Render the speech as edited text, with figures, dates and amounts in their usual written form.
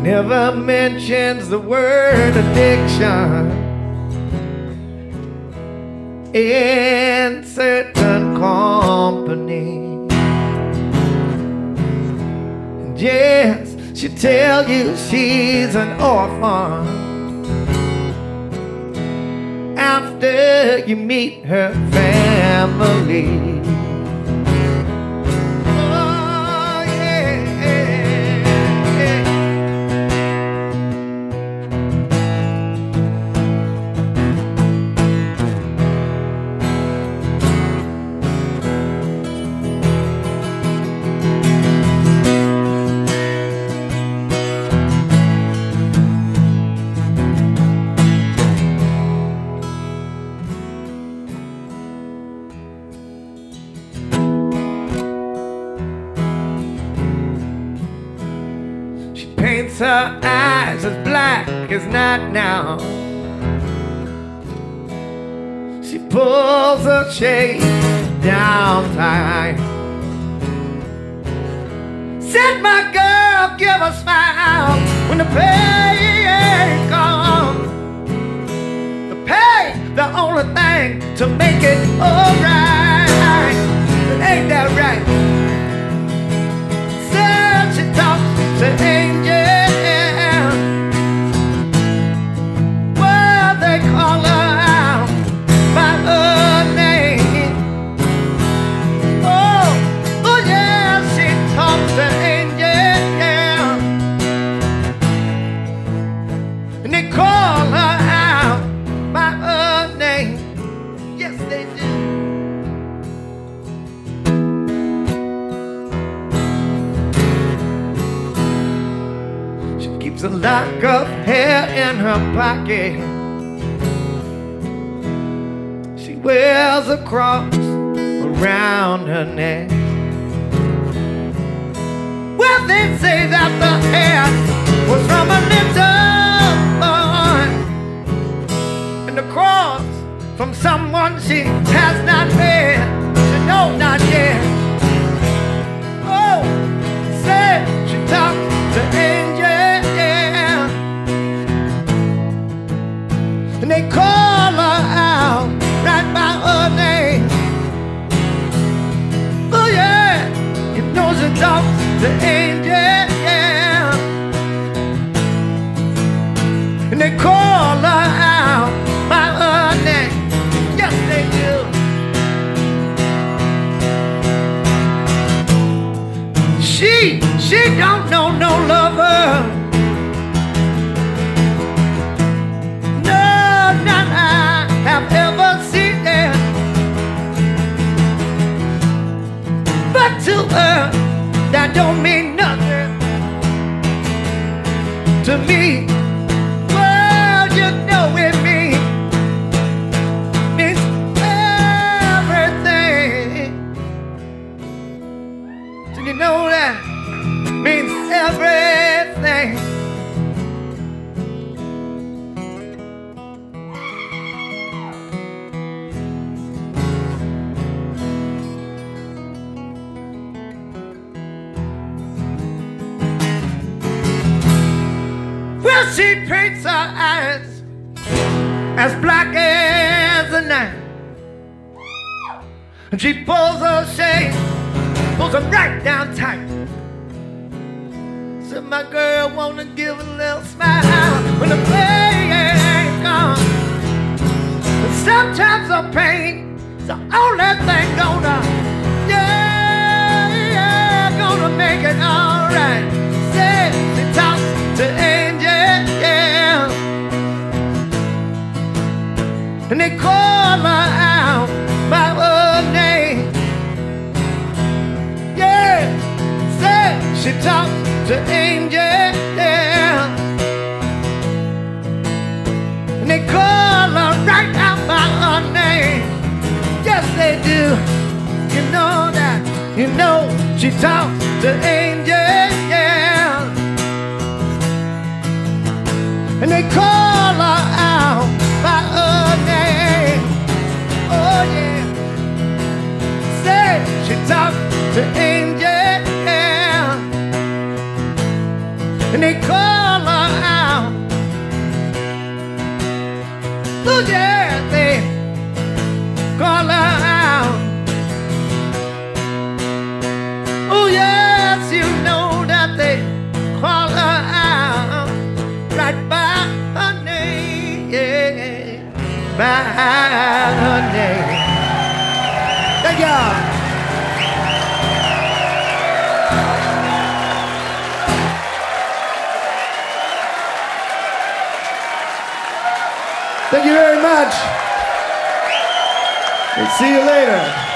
never mentions the word addiction in certain company. And yes, she'll tell you she's an orphan after you meet her family. Paints her eyes as black as night now. She pulls her shade down tight. Said my girl, give a smile when the pain comes. The pain, the only thing to make it alright. Ain't that right? Said she talks to angels. A lock of hair in her pocket. She wears a cross around her neck. Well, they say that the hair was from a little boy, and the cross from someone she has not met. She knows not yet. Oh, say she talks to angels. And they call her out right by her name. Oh yeah, you know she talks to angels, yeah. And they call her out by her name. Yes, they do. She don't know no lover. Have ever seen it, but to her that don't mean nothing to me. Well, you know it means everything. Do you know that means everything? She paints her eyes as black as the night, and she pulls her shade, pulls them right down tight. Said my girl wanna give a little smile when the pain comes. But sometimes the pain is the only thing gonna make it alright. Said she talks to angels. And they call her out by her name. Yeah, say she talks to angels, yeah. And they call her right out by her name. Yes, they do. You know that. You know she talks to angels, yeah. And they call her out by her name. Oh yeah. Say she talks to angels, yeah. And they call my name. Thank y'all. Thank you very much. We'll see you later.